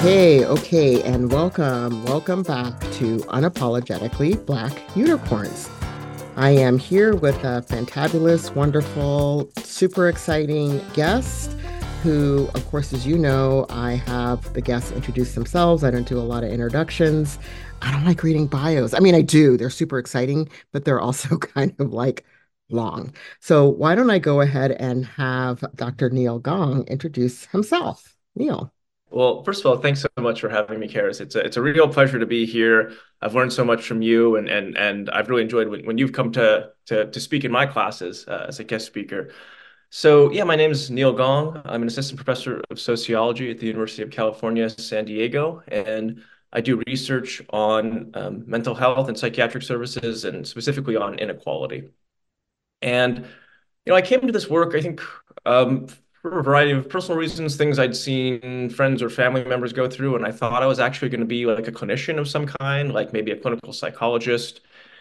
Okay, and welcome back to Unapologetically Black Unicorns. I am here with a fantabulous, wonderful, super exciting guest who, of course, as you know, I have the guests introduce themselves. I don't do a lot of introductions. I don't like reading bios. I mean, I do. They're super exciting, but they're also kind of like long. So why don't I go ahead and have Dr. Neil Gong introduce himself? Neil. Well, first of all, thanks so much for having me, Karis. It's a real pleasure to be here. I've learned so much from you, and I've really enjoyed when you've come to speak in my classes as a guest speaker. So yeah, my name is Neil Gong. I'm an assistant professor of sociology at the University of California, San Diego, and I do research on mental health and psychiatric services, and specifically on inequality. And I came to this work, I think, for a variety of personal reasons, things I'd seen friends or family members go through, and I thought I was actually going to be like a clinician of some kind, like maybe a clinical psychologist.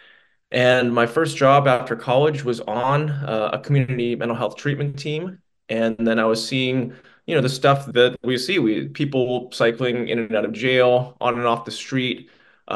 And my first job after college was on a community mental health treatment team. And then I was seeing, the stuff that we see, people cycling in and out of jail, on and off the street,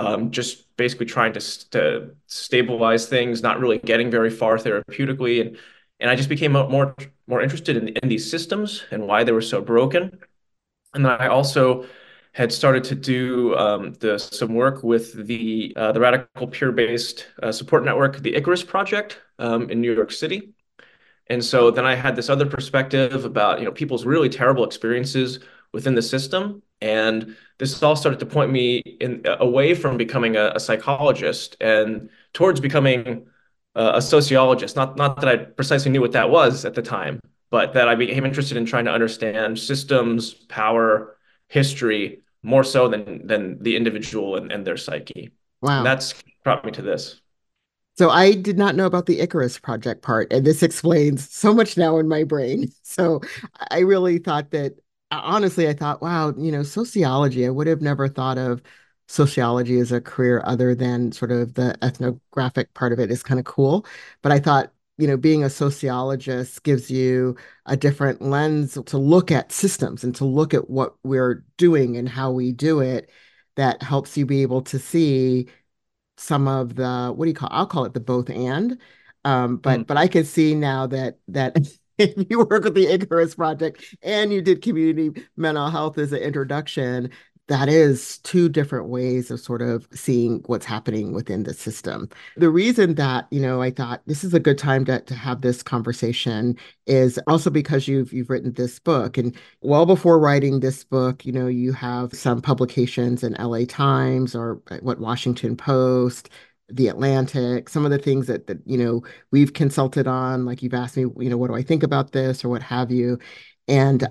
just basically trying to stabilize things, not really getting very far therapeutically. And I just became more interested in these systems and why they were so broken. And then I also had started to do some work with the radical peer-based support network, the Icarus Project, in New York City. And so then I had this other perspective about, people's really terrible experiences within the system. And this all started to point me in away from becoming a psychologist and towards becoming a sociologist. Not that I precisely knew what that was at the time, but that I became interested in trying to understand systems, power, history, more so than the individual and their psyche. And Wow. that's brought me to this. So I did not know about the Icarus Project part, and this explains so much now in my brain. So I really thought that, honestly, I thought, wow, sociology, I would have never thought of sociology as a career other than sort of the ethnographic part of it is kind of cool. But I thought, being a sociologist gives you a different lens to look at systems and to look at what we're doing and how we do it that helps you be able to see some of the what do you call I'll call it the both and Mm. but I can see now that if you work with the Icarus Project and you did community mental health as an introduction, that is two different ways of sort of seeing what's happening within the system. The reason that, I thought this is a good time to have this conversation is also because you've written this book. And well before writing this book, you have some publications in LA Times or what Washington Post, The Atlantic, some of the things that we've consulted on, like you've asked me, what do I think about this or what have you. And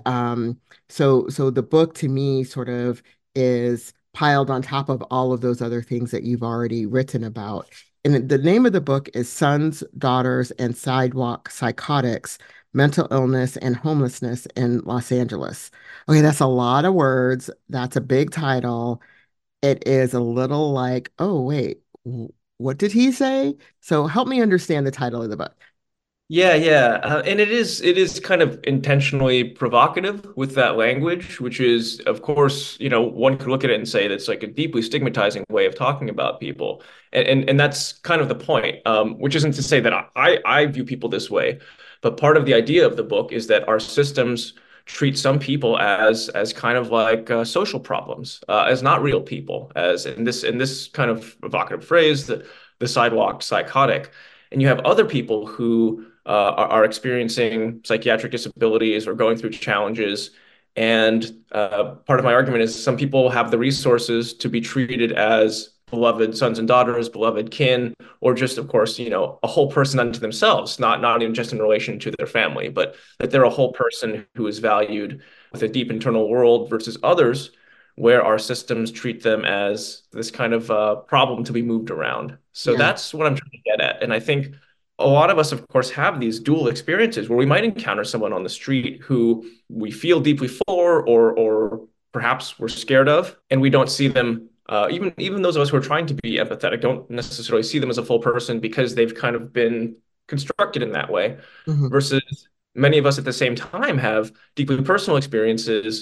so the book to me sort of is piled on top of all of those other things that you've already written about. And the name of the book is Sons, Daughters, and Sidewalk Psychotics, Mental Illness and Homelessness in Los Angeles. Okay, that's a lot of words. That's a big title. It is a little like, oh, wait, what did he say? So help me understand the title of the book. Yeah. And it is kind of intentionally provocative with that language, which is, of course, one could look at it and say that's like a deeply stigmatizing way of talking about people. And that's kind of the point, which isn't to say that I view people this way, but part of the idea of the book is that our systems treat some people as kind of like social problems, as not real people, as in this kind of provocative phrase, the sidewalk psychotic. And you have other people who are experiencing psychiatric disabilities or going through challenges. And part of my argument is some people have the resources to be treated as beloved sons and daughters, beloved kin, or just, of course, a whole person unto themselves, not even just in relation to their family, but that they're a whole person who is valued with a deep internal world versus others where our systems treat them as this kind of problem to be moved around. So Yeah. that's what I'm trying to get at. And I think a lot of us, of course, have these dual experiences where we might encounter someone on the street who we feel deeply for, or perhaps we're scared of, and we don't see them. Even those of us who are trying to be empathetic don't necessarily see them as a full person because they've kind of been constructed in that way. Mhm. Versus many of us at the same time have deeply personal experiences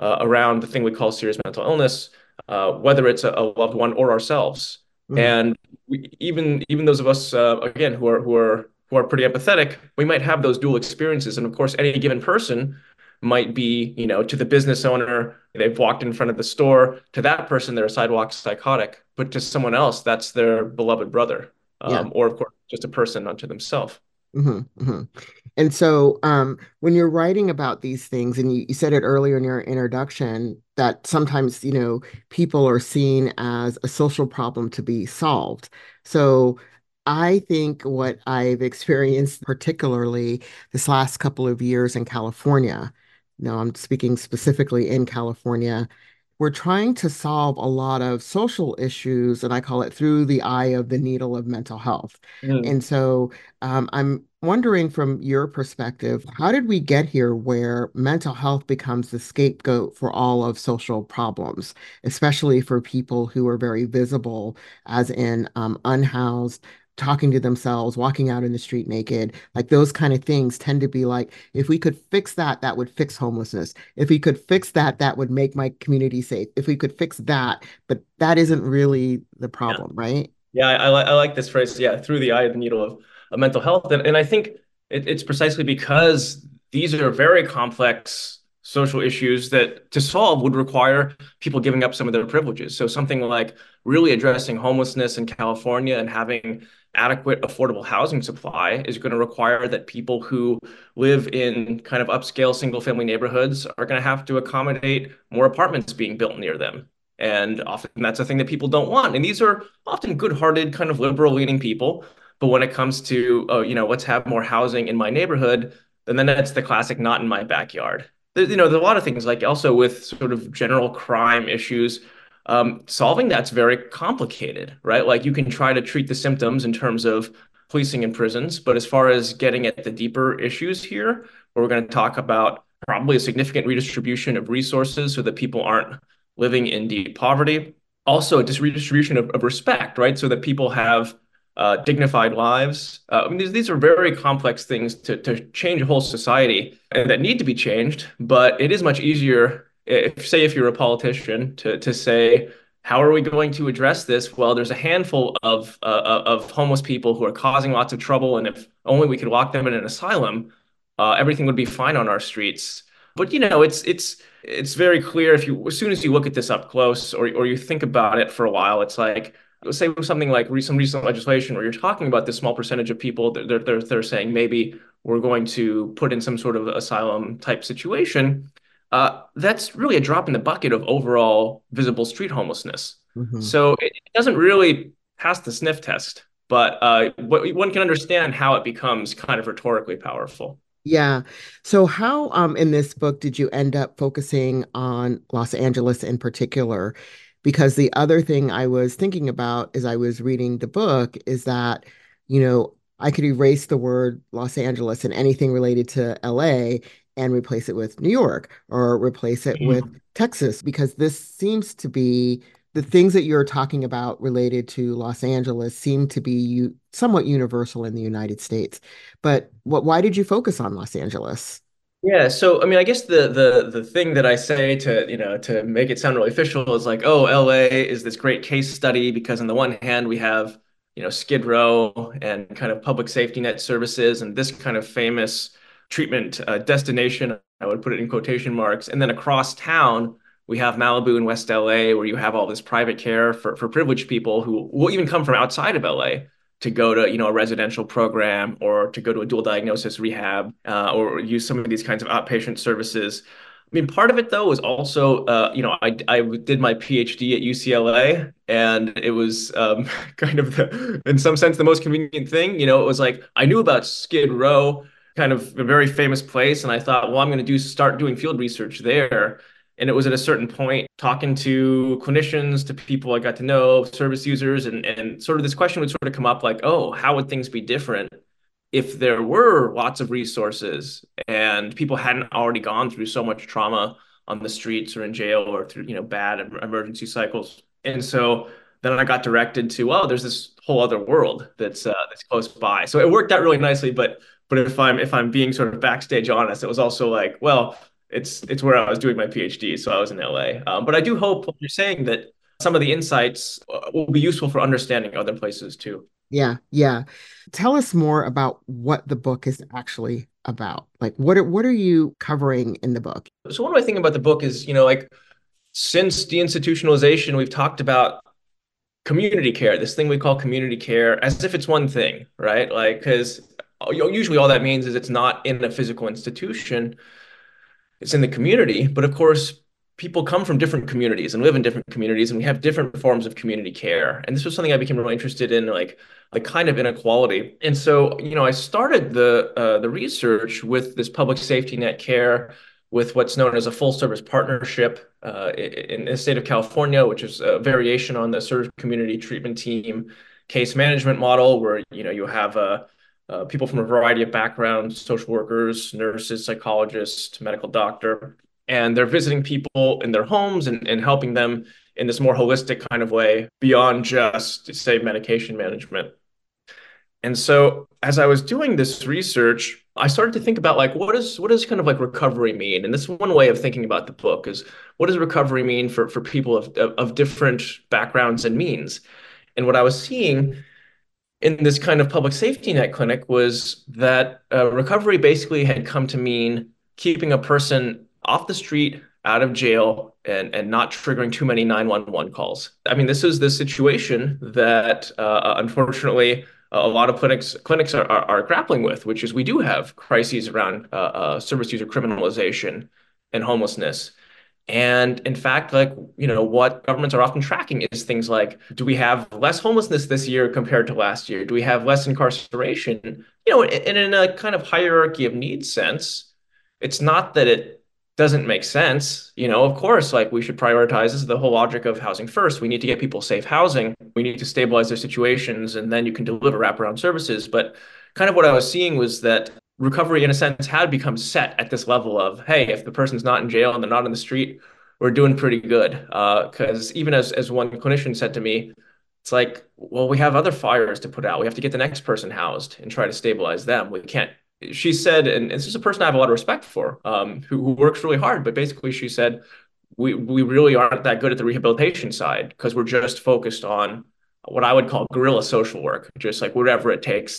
around the thing we call serious mental illness, whether it's a loved one or ourselves. Mhm. And even those of us again who are pretty empathetic, we might have those dual experiences. And of course, any given person might be, to the business owner, they've walked in front of the store. To that person, they're a sidewalk psychotic. But to someone else, that's their beloved brother, Yeah. or of course, just a person unto themselves. And so, when you're writing about these things, and you said it earlier in your introduction, that sometimes, people are seen as a social problem to be solved. So, I think what I've experienced, particularly this last couple of years in California, no, I'm speaking specifically in California, we're trying to solve a lot of social issues, and I call it through the eye of the needle of mental health. Mm. And so, I'm wondering from your perspective, how did we get here where mental health becomes the scapegoat for all of social problems, especially for people who are very visible, as in unhoused, talking to themselves, walking out in the street naked? Like those kind of things tend to be like, if we could fix that, that would fix homelessness. If we could fix that, that would make my community safe. If we could fix that, but that isn't really the Yeah. problem, right? Yeah, I like this phrase. Yeah, through the eye of the needle of mental health, and I think it's precisely because these are very complex social issues that to solve would require people giving up some of their privileges. So something like really addressing homelessness in California and having adequate affordable housing supply is going to require that people who live in kind of upscale single family neighborhoods are going to have to accommodate more apartments being built near them. And often that's a thing that people don't want. And these are often good-hearted, kind of liberal-leaning people. But when it comes to, oh, let's have more housing in my neighborhood, then that's the classic not in my backyard. There's a lot of things like also with sort of general crime issues. Solving that's very complicated, right? Like you can try to treat the symptoms in terms of policing in prisons, but as far as getting at the deeper issues here, where we're going to talk about probably a significant redistribution of resources so that people aren't living in deep poverty. Also, just redistribution of respect, right? So that people have dignified lives. I mean, these are very complex things to change a whole society and that need to be changed. But it is much easier, if you're a politician, to say, how are we going to address this? Well, there's a handful of homeless people who are causing lots of trouble, and if only we could lock them in an asylum, everything would be fine on our streets. But it's very clear if you as soon as you look at this up close or you think about it for a while, it's like say something like some recent legislation where you're talking about this small percentage of people they're saying maybe we're going to put in some sort of asylum type situation. That's really a drop in the bucket of overall visible street homelessness. Mhm. So it doesn't really pass the sniff test, but one can understand how it becomes kind of rhetorically powerful. Yeah. So how in this book did you end up focusing on Los Angeles in particular? Because the other thing I was thinking about as I was reading the book is that, I could erase the word Los Angeles and anything related to LA and replace it with New York or replace it with Texas, because this seems to be the things that you're talking about related to Los Angeles seem to be somewhat universal in the United States. But why did you focus on Los Angeles? Yeah, so I mean, I guess the thing that I say to to make it sound really official is like, oh, LA is this great case study because on the one hand we have Skid Row and kind of public safety net services and this kind of famous treatment destination. I would put it in quotation marks, and then across town we have Malibu and West LA where you have all this private care for privileged people who will even come from outside of LA to go to a residential program or to go to a dual diagnosis rehab or use some of these kinds of outpatient services. I mean, part of it though was also, I did my PhD at UCLA, and it was kind of in some sense, the most convenient thing. It was like I knew about Skid Row, kind of a very famous place, and I thought, well, I'm going to start doing field research there. And it was at a certain point talking to clinicians, to people I got to know, service users, and sort of this question would sort of come up like, oh, how would things be different if there were lots of resources and people hadn't already gone through so much trauma on the streets or in jail or through, bad emergency cycles. And so then I got directed to, well, there's this whole other world that's close by. So it worked out really nicely, but if I'm being sort of backstage honest, it was also like, well, it's where I was doing my PhD, so I was in LA. But I do hope what you're saying that some of the insights will be useful for understanding other places too. Yeah, yeah. Tell us more about what the book is actually about. Like what are you covering in the book? So one way I think about the book is, like since deinstitutionalization, we've talked about community care, this thing we call community care, as if it's one thing, right? Like, because usually all that means is it's not in a physical institution, it's in the community. But of course, people come from different communities and live in different communities, and we have different forms of community care. And this was something I became really interested in, like the kind of inequality. And so, I started the research with this public safety net care with what's known as a full service partnership in the state of California, which is a variation on the sort of community treatment team case management model, where you have people from a variety of backgrounds, social workers, nurses, psychologists, medical doctor, and they're visiting people in their homes and helping them in this more holistic kind of way beyond just, say, medication management. And so as I was doing this research, I started to think about like what does kind of like recovery mean? And this one way of thinking about the book is what does recovery mean for people of different backgrounds and means? And what I was seeing in this kind of public safety net clinic was that recovery basically had come to mean keeping a person off the street, out of jail, and not triggering too many 911 calls. I mean, this is the situation that unfortunately a lot of clinics are grappling with, which is we do have crises around service user criminalization and homelessness. And in fact, like, what governments are often tracking is things like, do we have less homelessness this year compared to last year? Do we have less incarceration? And in a kind of hierarchy of needs sense, it's not that it doesn't make sense. Of course, like we should prioritize. This is the whole logic of housing first. We need to get people safe housing. We need to stabilize their situations, and then you can deliver wraparound services. But kind of what I was seeing was that recovery, in a sense, had become set at this level of, hey, if the person's not in jail and they're not on the street, we're doing pretty good. Because even as one clinician said to me, it's like, well, we have other fires to put out. We have to get the next person housed and try to stabilize them. We can't. She said, and this is a person I have a lot of respect for, who works really hard. But basically, she said, we really aren't that good at the rehabilitation side because we're just focused on what I would call guerrilla social work, just like whatever it takes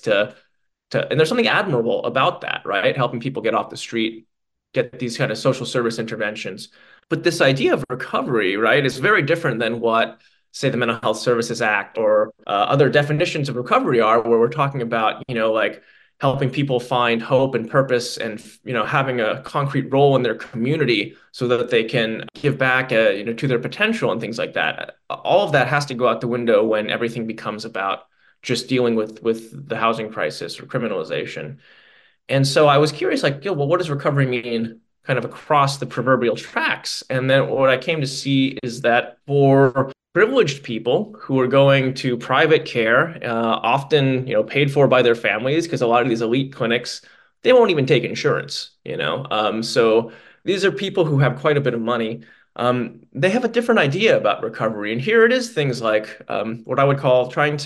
and there's something admirable about that, right? Helping people get off the street, get these kind of social service interventions. But this idea of recovery, right, is very different than what, say, the Mental Health Services Act or other definitions of recovery are, where we're talking about, like helping people find hope and purpose and, having a concrete role in their community so that they can give back, to their potential and things like that. All of that has to go out the window when everything becomes about just dealing with the housing crisis or criminalization. And so I was curious, like, well, what does recovery mean kind of across the proverbial tracks? And then what I came to see is that for privileged people who are going to private care, often, paid for by their families, because a lot of these elite clinics, they won't even take insurance. So these are people who have quite a bit of money. They have a different idea about recovery. And here it is things like what I would call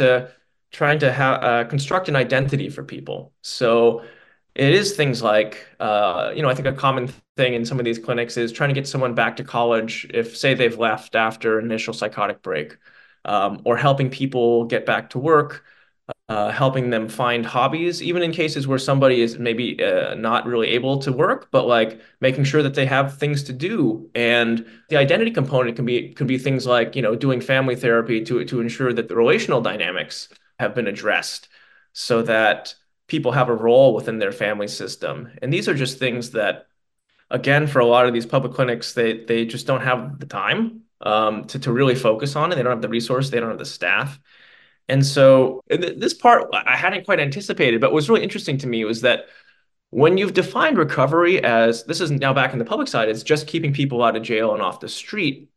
trying to construct an identity for people. So it is things like, I think a common thing in some of these clinics is trying to get someone back to college if, say, they've left after initial psychotic break, or helping people get back to work, helping them find hobbies, even in cases where somebody is maybe not really able to work, but like making sure that they have things to do. And the identity component can be things like, doing family therapy to ensure that the relational dynamics have been addressed so that people have a role within their family system. And these are just things that, again, for a lot of these public clinics, they just don't have the time to really focus on it. They don't have the resource, they don't have the staff. And so this part I hadn't quite anticipated, but what was really interesting to me was that when you've defined recovery as, this is now back in the public side, it's just keeping people out of jail and off the street,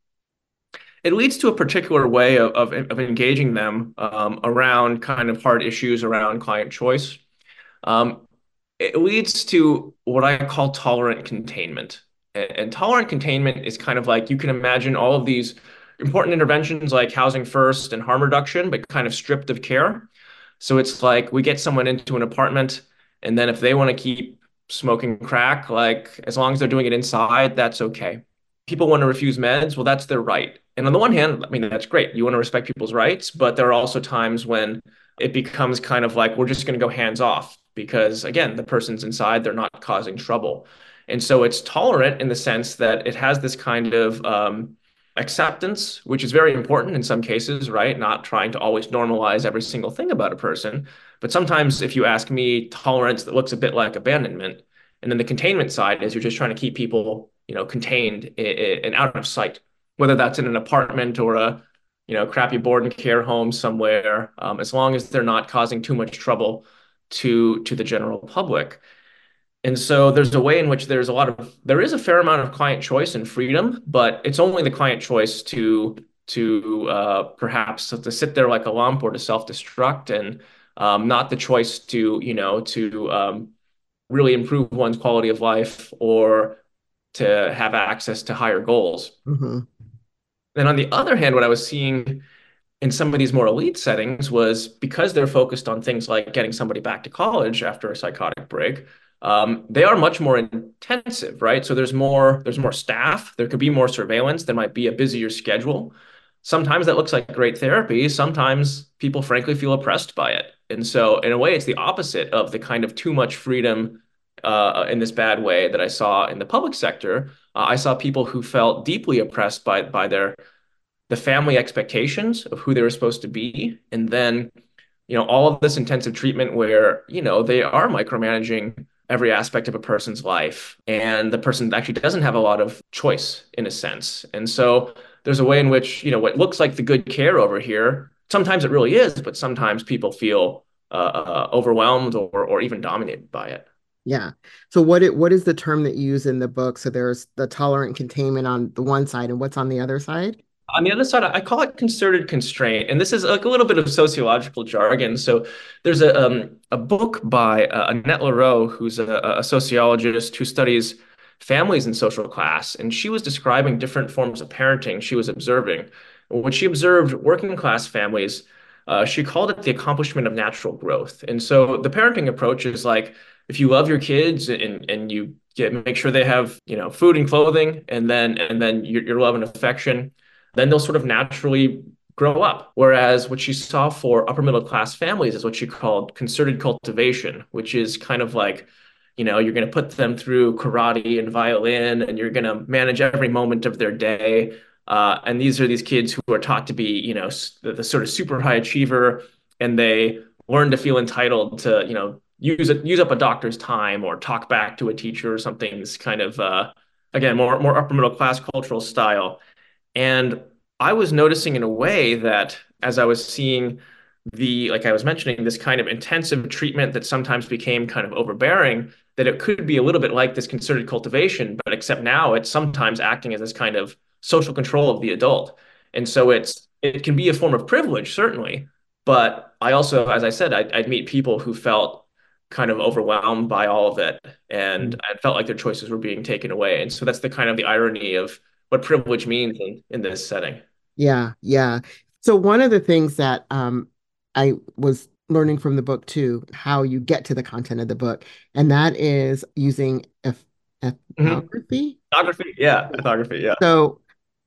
it leads to a particular way of engaging them around kind of hard issues around client choice. Um, it leads to what I call tolerant containment. And tolerant containment is kind of like, you can imagine all of these important interventions like housing first and harm reduction, but kind of stripped of care. So it's like we get someone into an apartment, and then if they want to keep smoking crack, like as long as they're doing it inside, that's okay. People want to refuse meds, well, that's their right. And on the one hand, I mean, that's great. You want to respect people's rights, but there are also times when it becomes kind of like we're just going to go hands off because, again, the person's inside, they're not causing trouble. And so it's tolerant in the sense that it has this kind of acceptance, which is very important in some cases, right? Not trying to always normalize every single thing about a person. But sometimes, if you ask me, tolerance that looks a bit like abandonment. And then the containment side is you're just trying to keep people, contained and out of sight, whether that's in an apartment or a, crappy board and care home somewhere, as long as they're not causing too much trouble to the general public. And so there's a way in which there is a fair amount of client choice and freedom, but it's only the client choice to perhaps to sit there like a lump or to self-destruct, and not the choice to really improve one's quality of life or to have access to higher goals. Hmm. Then on the other hand, what I was seeing in some of these more elite settings was because they're focused on things like getting somebody back to college after a psychotic break. They are much more intensive, right? So there's more staff. There could be more surveillance. There might be a busier schedule. Sometimes that looks like great therapy. Sometimes people frankly feel oppressed by it. And so in a way, it's the opposite of the kind of too much freedom in this bad way that I saw in the public sector. I saw people who felt deeply oppressed by the family expectations of who they were supposed to be. And then, all of this intensive treatment where, they are micromanaging every aspect of a person's life. And the person actually doesn't have a lot of choice in a sense. And so there's a way in which, what looks like the good care over here, sometimes it really is, but sometimes people feel overwhelmed or even dominated by it. Yeah. So what is the term that you use in the book? So there's the tolerant containment on the one side, and what's on the other side? On the other side, I call it concerted constraint, and this is like a little bit of sociological jargon. So, there's a book by Annette Lareau, who's a sociologist who studies families in social class, and she was describing different forms of parenting she was observing. When she observed working class families, she called it the accomplishment of natural growth. And so, the parenting approach is like if you love your kids and you make sure they have food and clothing, and then your love and affection, then they'll sort of naturally grow up. Whereas what she saw for upper middle class families is what she called concerted cultivation, which is kind of like, you're going to put them through karate and violin, and you're going to manage every moment of their day. And these are these kids who are taught to be, the sort of super high achiever, and they learn to feel entitled to, use up a doctor's time or talk back to a teacher or something. This kind of, again, more upper middle class cultural style. And I was noticing in a way that as I was seeing like I was mentioning, this kind of intensive treatment that sometimes became kind of overbearing, that it could be a little bit like this concerted cultivation, but except now it's sometimes acting as this kind of social control of the adult. And so it can be a form of privilege, certainly. But I also, as I said, I'd meet people who felt kind of overwhelmed by all of it, and I felt like their choices were being taken away. And so that's the kind of the irony of what privilege means in this setting. Yeah, yeah. So one of the things that I was learning from the book too, how you get to the content of the book, and that is using Mhm. ethnography. Ethnography, yeah, ethnography, yeah. So,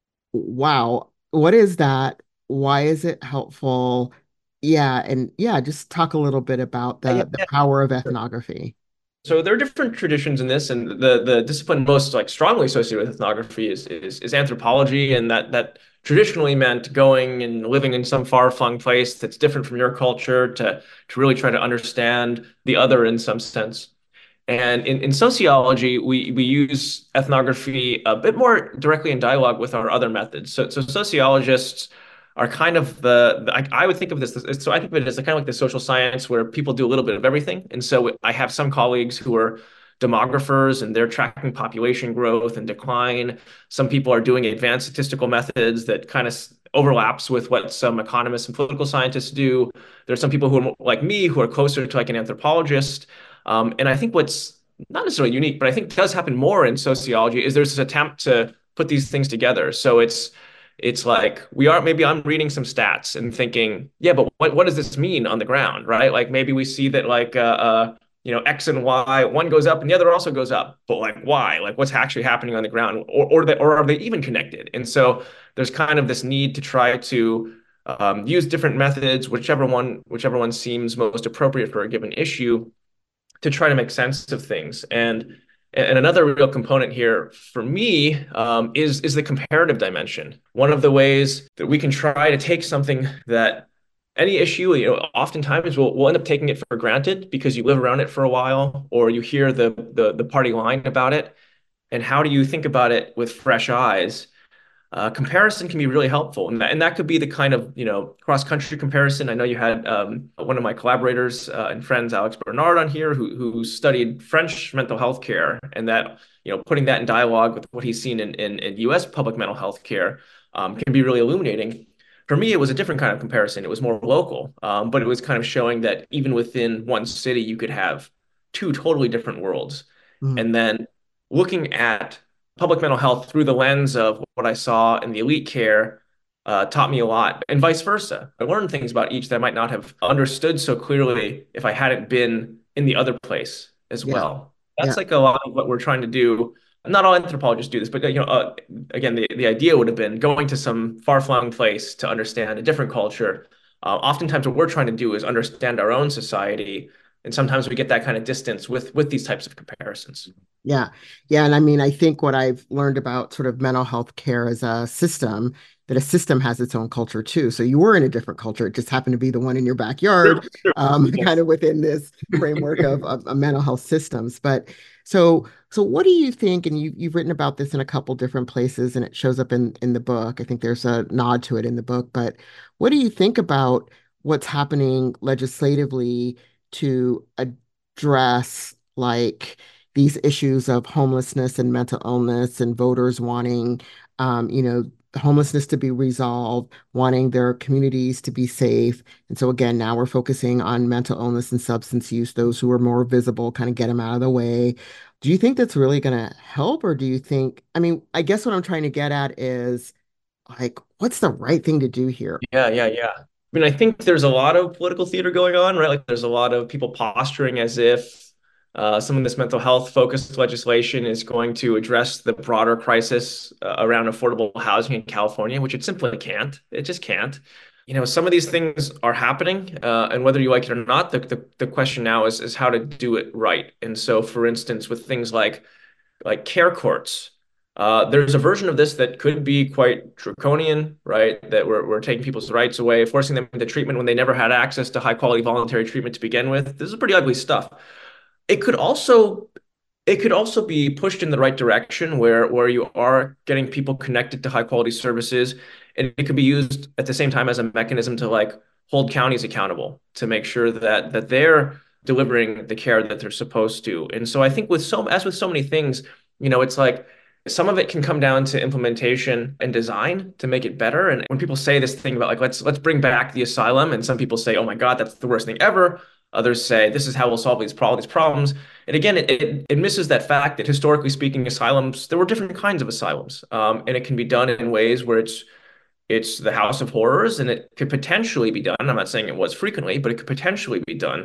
wow, what is that? Why is it helpful? Yeah, and yeah, just talk a little bit about Yeah, the yeah. power of ethnography. So there are different traditions in this, and the discipline most like strongly associated with ethnography is anthropology, and that traditionally meant going and living in some far-flung place that's different from your culture to really try to understand the other in some sense. And in sociology, we use ethnography a bit more directly in dialogue with our other methods. So sociologists are kind of I would think of this, so I think of it as kind of like the social science where people do a little bit of everything. And so I have some colleagues who are demographers, and they're tracking population growth and decline. Some people are doing advanced statistical methods that kind of overlaps with what some economists and political scientists do. There are some people who are like me who are closer to like an anthropologist. And I think what's not necessarily unique, but I think does happen more in sociology is there's this attempt to put these things together. So it's like maybe I'm reading some stats and thinking, yeah, but what does this mean on the ground, right? Like maybe we see that like X and Y, one goes up and the other also goes up, but like why? Like what's actually happening on the ground, or are they even connected? And so there's kind of this need to try to use different methods, whichever one seems most appropriate for a given issue, to try to make sense of things. And another real component here for me is the comparative dimension. One of the ways that we can try to take something that any issue, oftentimes we'll end up taking it for granted because you live around it for a while, or you hear the party line about it. And how do you think about it with fresh eyes? Comparison can be really helpful, and that could be the kind of cross-country comparison. I know you had one of my collaborators and friends, Alex Bernard, on here who studied French mental health care, and that putting that in dialogue with what he's seen in U.S. public mental health care can be really illuminating. For me, it was a different kind of comparison. It was more local, but it was kind of showing that even within one city, you could have two totally different worlds, Mm. and then looking at public mental health through the lens of what I saw in the elite care taught me a lot, and vice versa. I learned things about each that I might not have understood so clearly if I hadn't been in the other place as Yeah, well. That's yeah, like a lot of what we're trying to do. Not all anthropologists do this, but again, the idea would have been going to some far-flung place to understand a different culture. Oftentimes, what we're trying to do is understand our own society, and sometimes we get that kind of distance with these types of comparisons. yeah, yeah. And I mean, I think what I've learned about sort of mental health care as a system, that a system has its own culture too. So you were in a different culture. It just happened to be the one in your Sure, backyard, sure. kind of within this framework of mental health systems. But so what do you think? And you've written about this in a couple different places, and it shows up in the book. I think there's a nod to it in the book. But what do you think about what's happening legislatively to address like these issues of homelessness and mental illness and voters wanting, homelessness to be resolved, wanting their communities to be safe. And so again, now we're focusing on mental illness and substance use, those who are more visible, kind of get them out of the way. Do you think that's really going to help? Or do you think, I mean, I guess what I'm trying to get at is like, what's the right thing to do here? Yeah, yeah, yeah. I mean, I think there's a lot of political theater going on, right? Like, there's a lot of people posturing as if some of this mental health focused legislation is going to address the broader crisis around affordable housing in California, which it simply can't. It just can't. Some of these things are happening, and whether you like it or not, the question now is how to do it right. And so, for instance, with things like care courts. There's a version of this that could be quite draconian, right? That we're taking people's rights away, forcing them into treatment when they never had access to high quality voluntary treatment to begin with. This is pretty ugly stuff. It could also it could also be pushed in the right direction where you are getting people connected to high quality services, and it could be used at the same time as a mechanism to like hold counties accountable to make sure that they're delivering the care that they're supposed to. And so I think with so many things, it's like some of it can come down to implementation and design to make it better. And when people say this thing about like let's bring back the asylum, and some people say, oh my God, that's the worst thing ever. Others say this is how we'll solve these problems. And again, it misses that fact that historically speaking, asylums, there were different kinds of asylums. And it can be done in ways where it's the house of horrors, and it could potentially be done. I'm not saying it was frequently, but it could potentially be done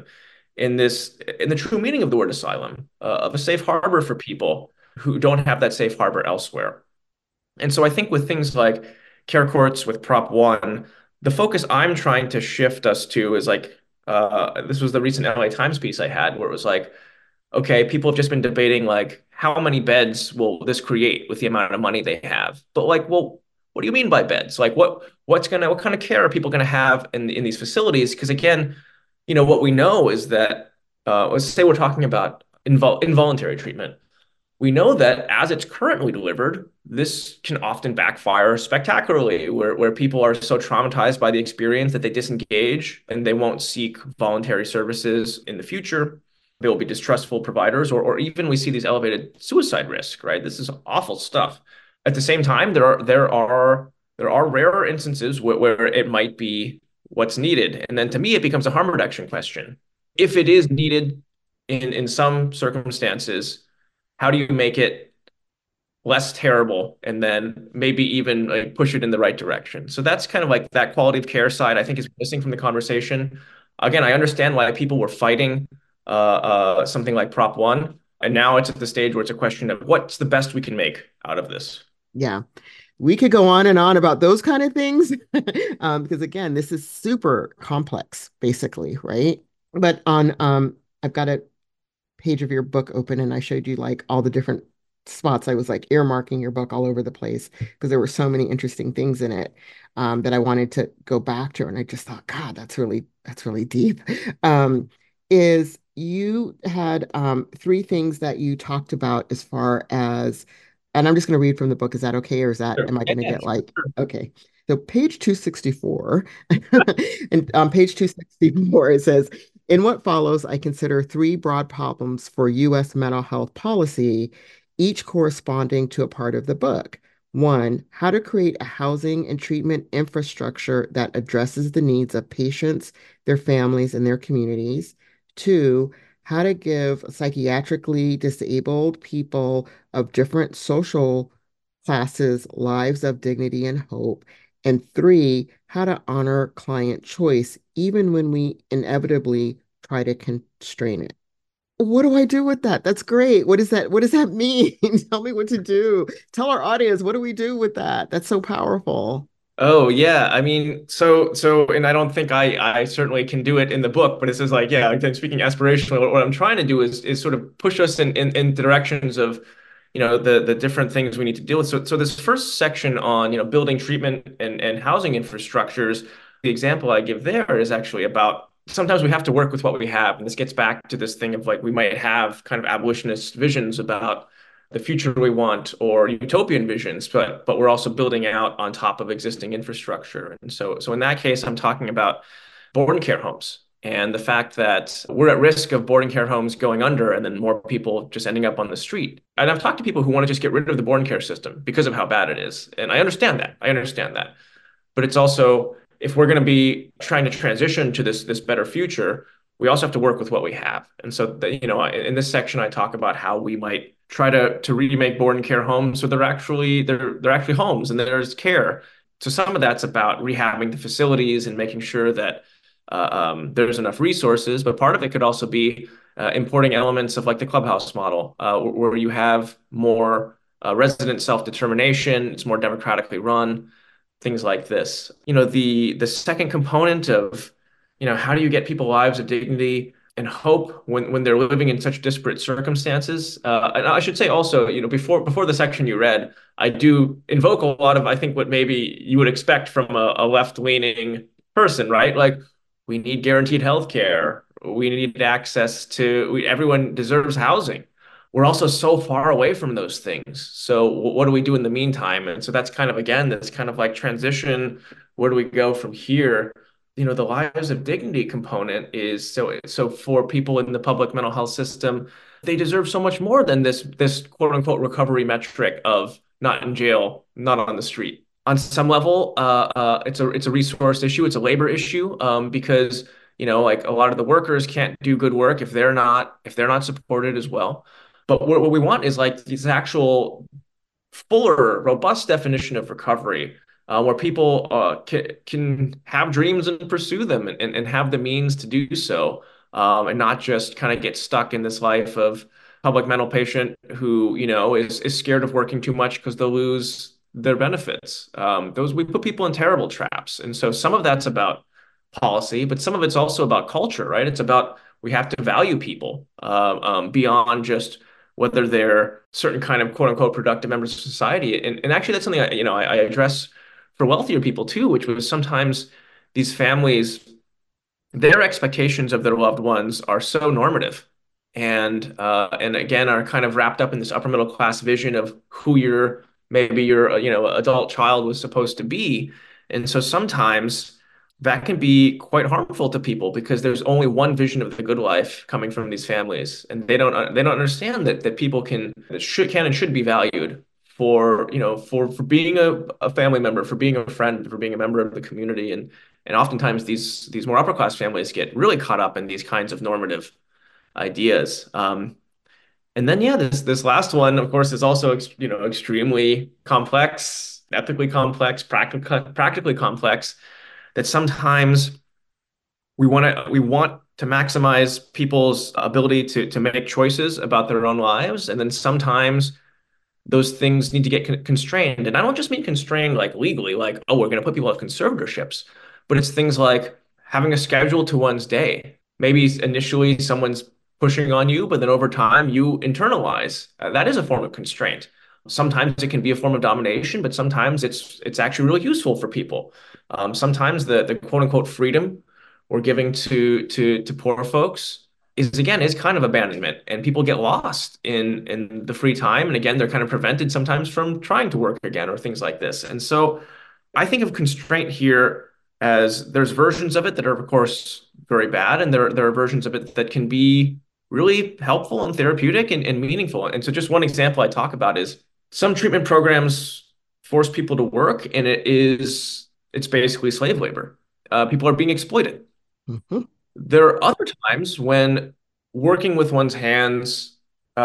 in the true meaning of the word asylum, of a safe harbor for people who don't have that safe harbor elsewhere. And so I think with things like care courts, with Prop 1, the focus I'm trying to shift us to is like, this was the recent LA Times piece I had where it was like, okay, people have just been debating like how many beds will this create with the amount of money they have. But like, well, what do you mean by beds? Like what kind of care are people gonna have in these facilities? Because again, what we know is that let's say we're talking about involuntary treatment. We know that as it's currently delivered, this can often backfire spectacularly, where people are so traumatized by the experience that they disengage and they won't seek voluntary services in the future. They will be distrustful providers, or even we see these elevated suicide risk, right? This is awful stuff. At the same time, there are rarer instances where it might be what's needed. And then to me, it becomes a harm reduction question. If it is needed in some circumstances, how do you make it less terrible and then maybe even like push it in the right direction? So that's kind of like that quality of care side I think is missing from the conversation. Again, I understand why people were fighting something like Prop 1. And now it's at the stage where it's a question of what's the best we can make out of this. Yeah. We could go on and on about those kind of things because again, this is super complex, basically, right? But on I've got a page of your book open and I showed you like all the different spots. I was like earmarking your book all over the place because there were so many interesting things in it that I wanted to go back to. And I just thought, God, that's really deep. Is you had three things that you talked about as far as, and I'm just going to read from the book. Is that okay? Or Sure. am I Yeah, going to yeah, get like, sure. okay. So page 264, and on page 264, it says, in what follows, I consider three broad problems for U.S. mental health policy, each corresponding to a part of the book. One, how to create a housing and treatment infrastructure that addresses the needs of patients, their families, and their communities. Two, how to give psychiatrically disabled people of different social classes lives of dignity and hope. And three, how to honor client choice, even when we inevitably try to constrain it. What do I do with that? That's great. What does that mean? Tell me what to do. Tell our audience, what do we do with that? That's so powerful. Oh yeah, I mean, and I don't think I certainly can do it in the book, but it says like, yeah, again, speaking aspirationally, what I'm trying to do is sort of push us in directions of, the different things we need to deal with. So this first section on, building treatment and housing infrastructures, the example I give there is actually about sometimes we have to work with what we have, and this gets back to this thing of like we might have kind of abolitionist visions about the future we want or utopian visions, but we're also building out on top of existing infrastructure. And so in that case, I'm talking about boarding care homes and the fact that we're at risk of boarding care homes going under and then more people just ending up on the street. And I've talked to people who want to just get rid of the boarding care system because of how bad it is. And I understand that. I understand that. But it's also, if we're going to be trying to transition to this better future, we also have to work with what we have. And so, in this section, I talk about how we might try to remake board and care homes so they're actually homes and there's care. So some of that's about rehabbing the facilities and making sure that there's enough resources. But part of it could also be importing elements of like the clubhouse model, where you have more resident self-determination. It's more democratically run, things like this. The second component of, how do you get people lives of dignity and hope when they're living in such disparate circumstances? And I should say also, before the section you read, I do invoke a lot of, I think, what maybe you would expect from a left-leaning person, right? Like, we need guaranteed health care. We need access to, everyone deserves housing. We're also so far away from those things. So what do we do in the meantime? And so that's kind of, again, this kind of like transition. Where do we go from here? The lives of dignity component is so for people in the public mental health system, they deserve so much more than this quote unquote recovery metric of not in jail, not on the street. On some level, it's a resource issue, it's a labor issue, because like a lot of the workers can't do good work if they're not supported as well. But what we want is like this actual fuller, robust definition of recovery, where people can have dreams and pursue them and have the means to do so, and not just kind of get stuck in this life of public mental patient who, is scared of working too much because they'll lose their benefits. Those we put people in terrible traps. And so some of that's about policy, but some of it's also about culture, right? It's about we have to value people beyond just whether they're certain kind of quote unquote productive members of society. And actually, that's something I address for wealthier people too, which was sometimes these families, their expectations of their loved ones are so normative, and again are kind of wrapped up in this upper middle class vision of who maybe your adult child was supposed to be. And so sometimes that can be quite harmful to people because there's only one vision of the good life coming from these families, and they don't understand that people can and should be valued for being a family member, for being a friend, for being a member of the community. And oftentimes these more upper class families get really caught up in these kinds of normative ideas. And then, yeah, this last one, of course, is also extremely complex, ethically complex, practically complex. That sometimes we want to maximize people's ability to make choices about their own lives, and then sometimes those things need to get constrained. And I don't just mean constrained like legally, like, oh, we're going to put people on conservatorships, but it's things like having a schedule to one's day. Maybe initially someone's pushing on you, but then over time you internalize. That is a form of constraint. Sometimes it can be a form of domination, but sometimes it's actually really useful for people. Sometimes the quote unquote freedom we're giving to poor folks is kind of abandonment, and people get lost in the free time, and again they're kind of prevented sometimes from trying to work again or things like this. And so I think of constraint here as there's versions of it that are of course very bad, and there are versions of it that can be really helpful and therapeutic and meaningful. And so just one example I talk about is some treatment programs force people to work, and it's basically slave labor. People are being exploited. Mhm. There are other times when working with one's hands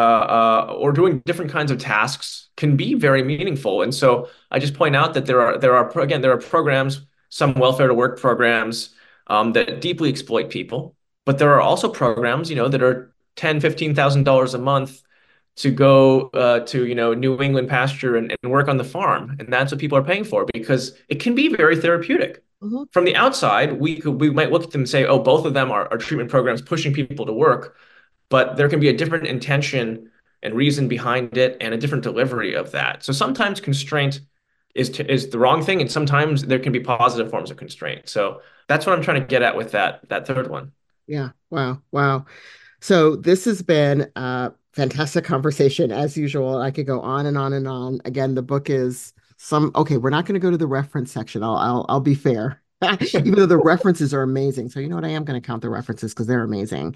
or doing different kinds of tasks can be very meaningful. And so I just point out that there are programs, some welfare to work programs that deeply exploit people, but there are also programs, that are $10,000, $15,000 a month to go to New England pasture and work on the farm, and that's what people are paying for because it can be very therapeutic. Mhm. From the outside, we might look at them and say, oh, both of them are treatment programs pushing people to work, but there can be a different intention and reason behind it and a different delivery of that. So sometimes constraint is the wrong thing, and sometimes there can be positive forms of constraint. So that's what I'm trying to get at with that third one. Yeah. Wow. Wow. So this has been a fantastic conversation as usual. I could go on and on and on. Again, the book is okay, we're not going to go to the reference section. I'll be fair. Even though the references are amazing. So you know what? I am going to count the references because they're amazing.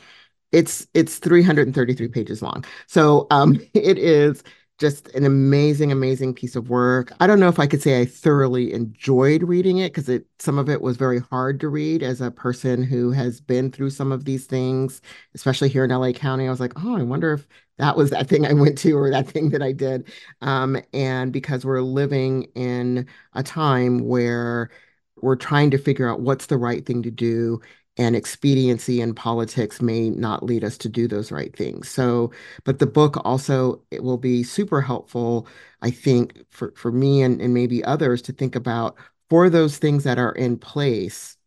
It's 333 pages long. So it is just an amazing, amazing piece of work. I don't know if I could say I thoroughly enjoyed reading it because some of it was very hard to read as a person who has been through some of these things, especially here in LA County. I was like, oh, I wonder if that was that thing I went to or that thing that I did. And because we're living in a time where we're trying to figure out what's the right thing to do, and expediency in politics may not lead us to do those right things. So, but the book also it will be super helpful, I think, for me and maybe others to think about for those things that are in place,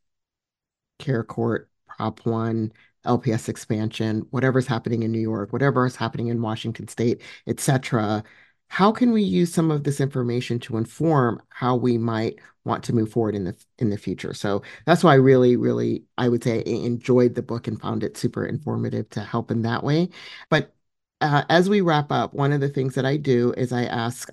Care Court, Prop 1, LPS expansion, whatever's happening in New York, whatever is happening in Washington State, etc. How can we use some of this information to inform how we might want to move forward in the future? So that's why I really, really, I would say I enjoyed the book and found it super informative to help in that way. But as we wrap up, one of the things that I do is I ask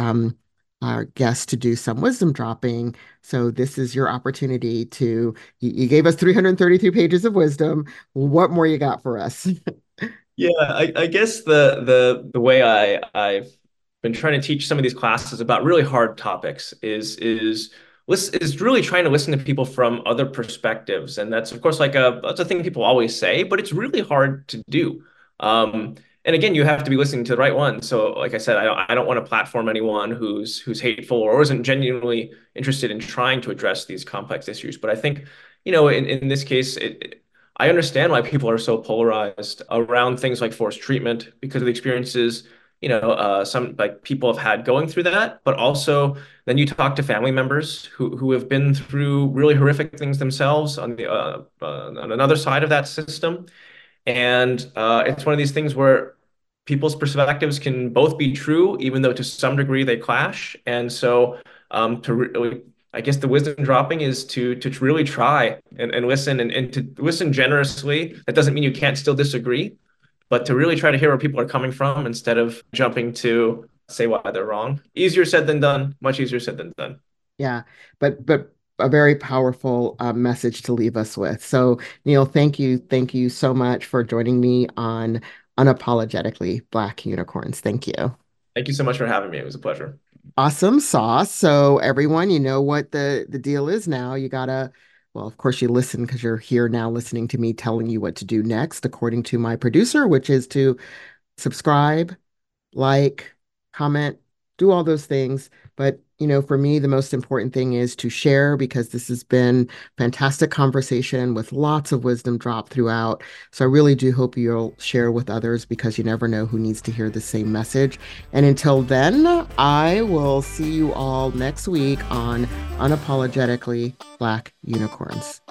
our guests to do some wisdom dropping. So this is your opportunity you gave us 333 pages of wisdom. What more you got for us? Yeah, I guess the way I've been trying to teach some of these classes about really hard topics is really trying to listen to people from other perspectives, and that's of course that's a thing people always say, but it's really hard to do. And again, you have to be listening to the right one. So, like I said, I don't want to platform anyone who's hateful or isn't genuinely interested in trying to address these complex issues. But I think, in this case, I understand why people are so polarized around things like forced treatment because of the experiences, some like people have had going through that, but also then you talk to family members who have been through really horrific things themselves on another side of that system. And it's one of these things where people's perspectives can both be true, even though to some degree they clash. And so, I guess the wisdom dropping is to really try and listen and to listen generously. That doesn't mean you can't still disagree, but to really try to hear where people are coming from instead of jumping to say why they're wrong. Easier said than done, much easier said than done. Yeah, but a very powerful message to leave us with. So, Neil, thank you so much for joining me on Unapologetically Black Unicorns. Thank you. Thank you so much for having me. It was a pleasure. Awesome sauce. So everyone, you know what the deal is now. You gotta, well, of course you listen because you're here now listening to me telling you what to do next, according to my producer, which is to subscribe, like, comment, do all those things. But For me, the most important thing is to share because this has been fantastic conversation with lots of wisdom dropped throughout. So I really do hope you'll share with others because you never know who needs to hear the same message. And until then, I will see you all next week on Unapologetically Black Unicorns.